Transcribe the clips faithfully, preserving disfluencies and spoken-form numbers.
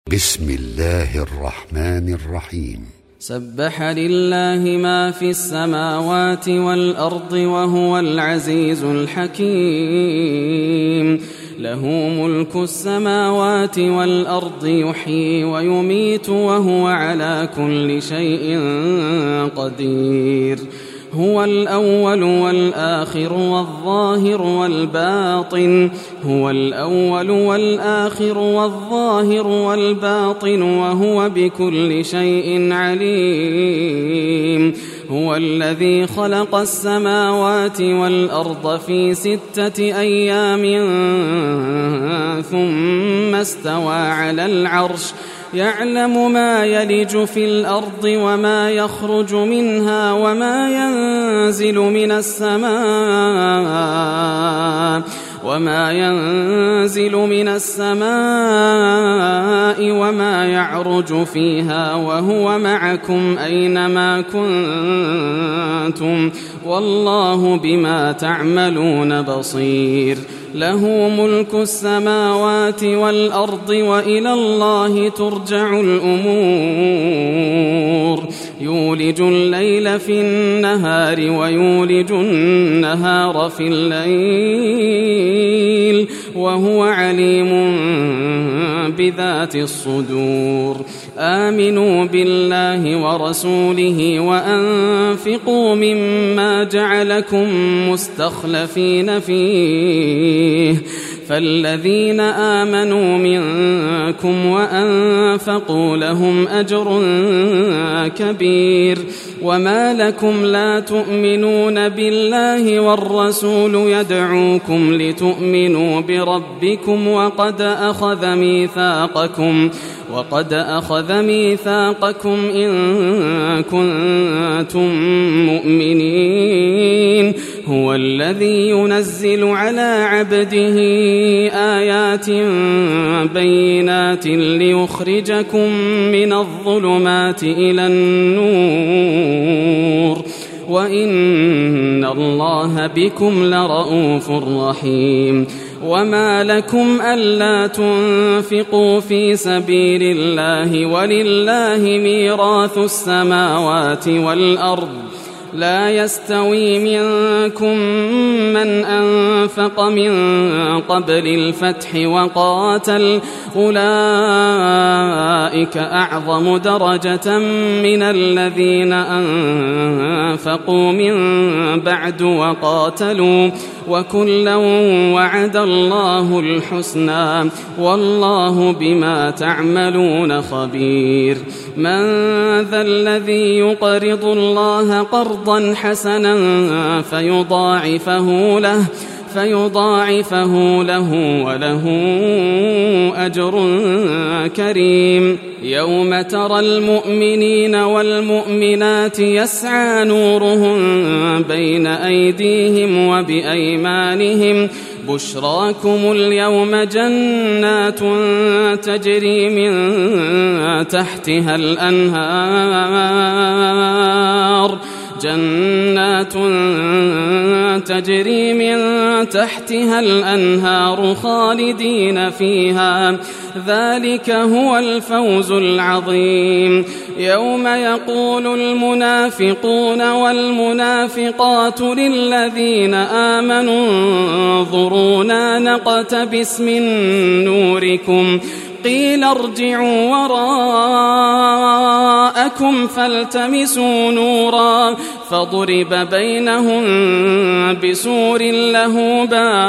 بسم الله الرحمن الرحيم. سبح لله ما في السماوات والأرض وهو العزيز الحكيم. له ملك السماوات والأرض يحيي ويميت وهو على كل شيء قدير. هو الأول والآخر والظاهر والباطن هو الأول والآخر والظاهر والباطن وهو بكل شيء عليم. هو الذي خلق السماوات والأرض في ستة أيام ثم استوى على العرش يعلم ما يلج في الأرض وما يخرج منها وما ينزل من السماء وما ينزل من السماء وما يعرج فيها وهو معكم أينما كنتم والله بما تعملون بصير. له ملك السماوات والأرض وإلى الله ترجع الأمور. يولج الليل في النهار ويولج النهار في الليل وهو عليم بذات الصدور. آمنوا بالله ورسوله وأنفقوا مما جعلكم مستخلفين فيه فالذين آمنوا منكم وأنفقوا لهم أجر كبير. وما لكم لا تؤمنون بالله والرسول يدعوكم لتؤمنوا بربكم وقد أخذ ميثاقكم وقد أخذ ميثاقكم إن كنتم مؤمنين. هو الذي ينزل على عبده آيات بينات ليخرجكم من الظلمات إلى النور وإن الله بكم لرؤوف رحيم. وما لكم ألا تنفقوا في سبيل الله ولله ميراث السماوات والأرض لا يستوي منكم من أنفق من قبل الفتح وقاتل أولئك أعظم درجة من الذين أنفقوا من بعد وقاتلوا وكلا وعد الله الحسنى والله بما تعملون خبير. من ذا الذي يقرض الله قرضا حسنا فيضاعفه له فيضاعفه له وله أجر كريم. يوم ترى المؤمنين والمؤمنات يسعى نورهم بين أيديهم وبأيمانهم بشراكم اليوم جنات تجري من تحتها الأنهار جنات تجري من تحتها الأنهار خالدين فيها ذلك هو الفوز العظيم. يوم يقول المنافقون والمنافقات للذين آمنوا انظرونا نقتبس من نوركم قيل ارجعوا وراءكم فالتمسوا نورا فضرب بينهم بسور له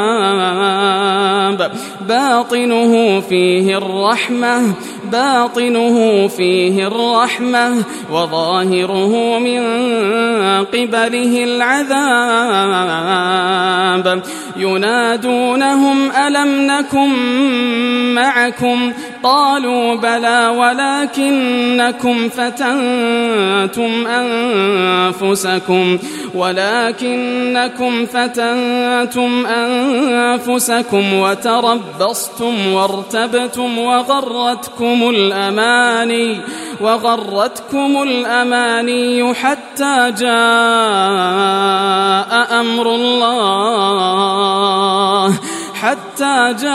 باب باطنه فيه الرحمة باطنه فيه الرحمة وظاهره من قبله العذاب. ينادونهم ألم نكن معكم قالوا بلى ولكنكم فتنتم أنفسكم ولكنكم فتنتم أنفسكم وتربصتم وارتبتم وغرتكم الأماني وغرتكم الأماني حتى جاء أمر الله حتى جاء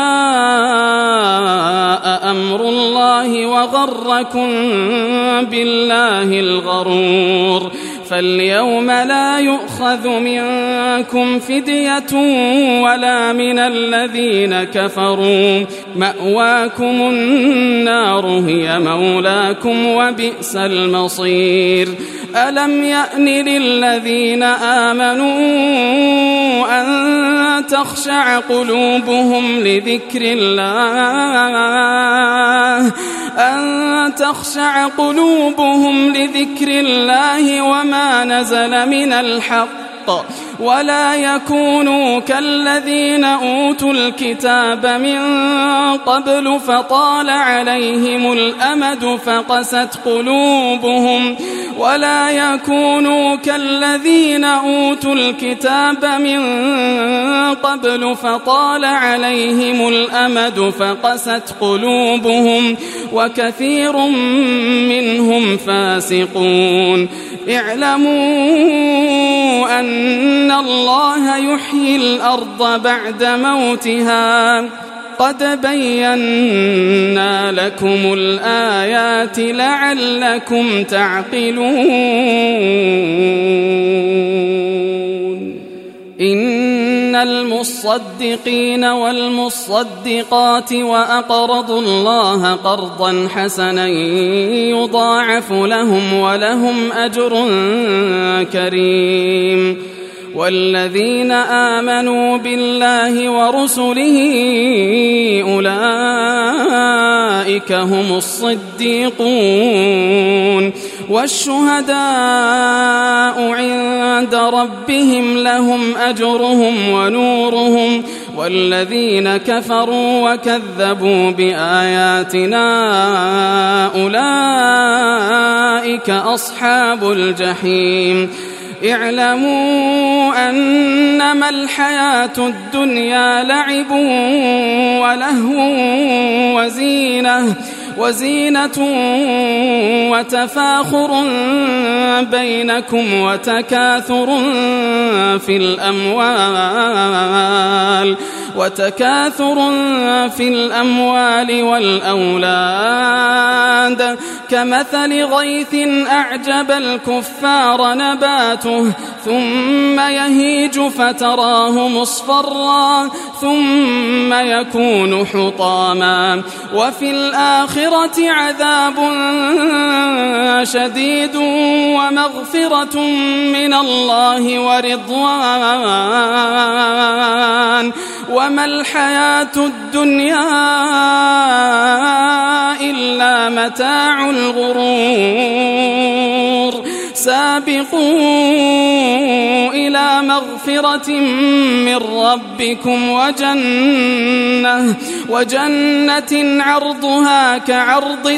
أمر الله وغركم بالله الغرور فاليوم لا يؤخذ منكم فدية ولا من الذين كفروا مأواكم النار هي مولاكم وبئس المصير ألم يأن للذين آمنوا أن تخشع قلوبهم لذكر الله أن تخشع قلوبهم لذكر الله وما نزل من الحق ولا يكونوا كالذين أوتوا الكتاب من قبل فطال عليهم الأمد فقست قلوبهم ولا يكونوا كالذين أوتوا الكتاب من قبل فطال عليهم الأمد فقست قلوبهم وكثير منهم فاسقون اعلموا أن الله يحيي الأرض بعد موتها قد بينا لكم الآيات لعلكم تعقلون إن المصدقين والمصدقات وأقرضوا الله قرضا حسنا يضاعف لهم ولهم أجر كريم والذين آمنوا بالله ورسله أولئك هم الصديقون والشهداء عند ربهم لهم أجرهم ونورهم والذين كفروا وكذبوا بآياتنا أولئك أصحاب الجحيم اعلموا أنما الحياة الدنيا لعب ولهو وزينة وزينة وتفاخر بينكم وتكاثر في الأموال وتكاثر في الأموال والأولاد كمثل غيث أعجب الكفار نباته ثم يهيج فتراه مصفرا ثم يكون حطاما وفي الآخرة عذاب شديد ومغفرة من الله ورضوان وما الحياة الدنيا إلا متاع الغرور سابقوا إلى مغفرة من ربكم وجنة وجنة عرضها كعرض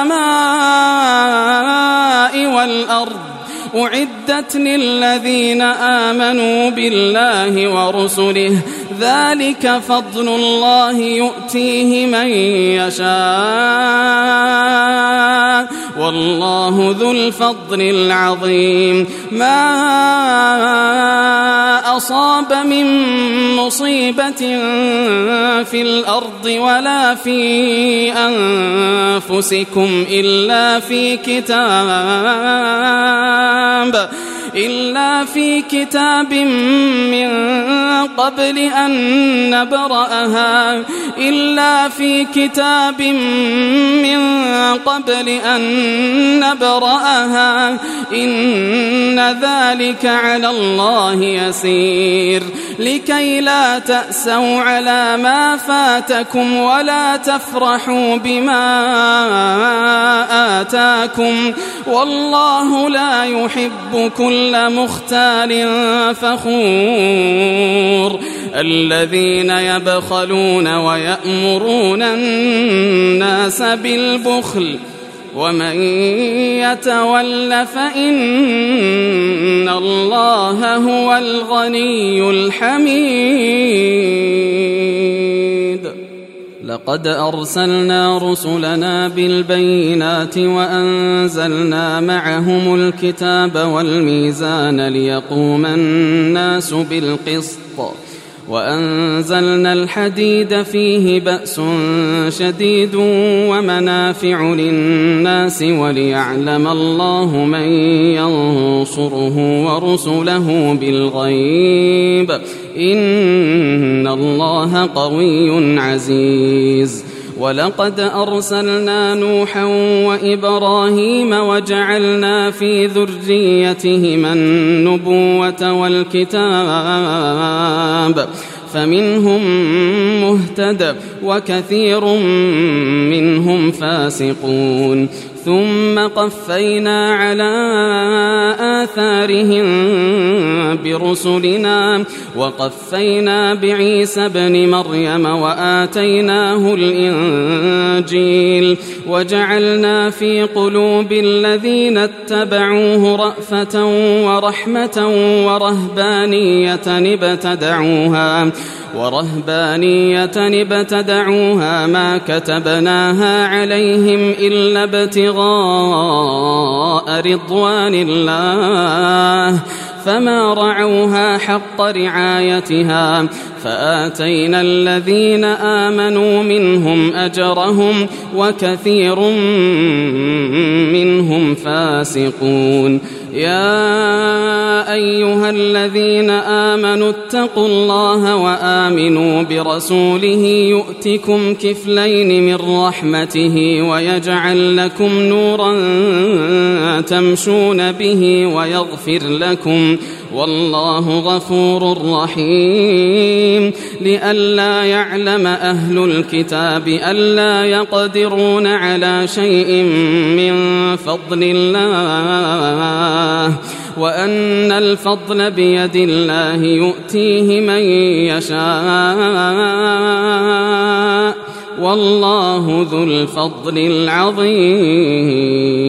السماء والأرض أعدت للذين آمنوا بالله ورسله ذلك فضل الله يؤتيه من يشاء والله ذو الفضل العظيم ما أصاب من مصيبة في الأرض ولا في أنفسكم إلا في كتاب إلا في كتاب من قبل أن نبرأها إلا في كتاب من قبل أن نبرأها إن ذلك على الله يسير لكي لا تأسوا على ما فاتكم ولا تفرحوا بما آتاكم والله لا يحب كل مختال فخور الذين يبخلون ويأمرون الناس بالبخل ومن يتول فإن الله هو الغني الحميد لقد أرسلنا رسلنا بالبينات وأنزلنا معهم الكتاب والميزان ليقوم الناس بالقسط وأنزلنا الحديد فيه بأس شديد ومنافع للناس وليعلم الله من ينصره ورسله بالغيب إن الله قوي عزيز. ولقد أرسلنا نوحا وإبراهيم وجعلنا في ذريتهما النبوة والكتاب فمنهم مهتد وكثير منهم فاسقون ثم قفينا على آثارهم برسلنا وقفينا بعيسى ابن مريم وآتيناه الإنجيل وجعلنا في قلوب الذين اتبعوه رأفة ورحمة ورهبانية ابتدعوها ورهبانية ابتدعوها ما كتبناها عليهم إلا ابتغاء رضوان الله فما رعوها حق رعايتها فآتينا الذين آمنوا منهم أجرهم وكثير منهم فاسقون. يا أيها الذين آمنوا اتقوا الله وآمنوا برسوله يؤتكم كفلين من رحمته ويجعل لكم نورا تمشون به ويغفر لكم والله غفور رحيم. لئلا يعلم أهل الكتاب ألا يقدرون على شيء من فضل الله وأن الفضل بيد الله يؤتيه من يشاء والله ذو الفضل العظيم.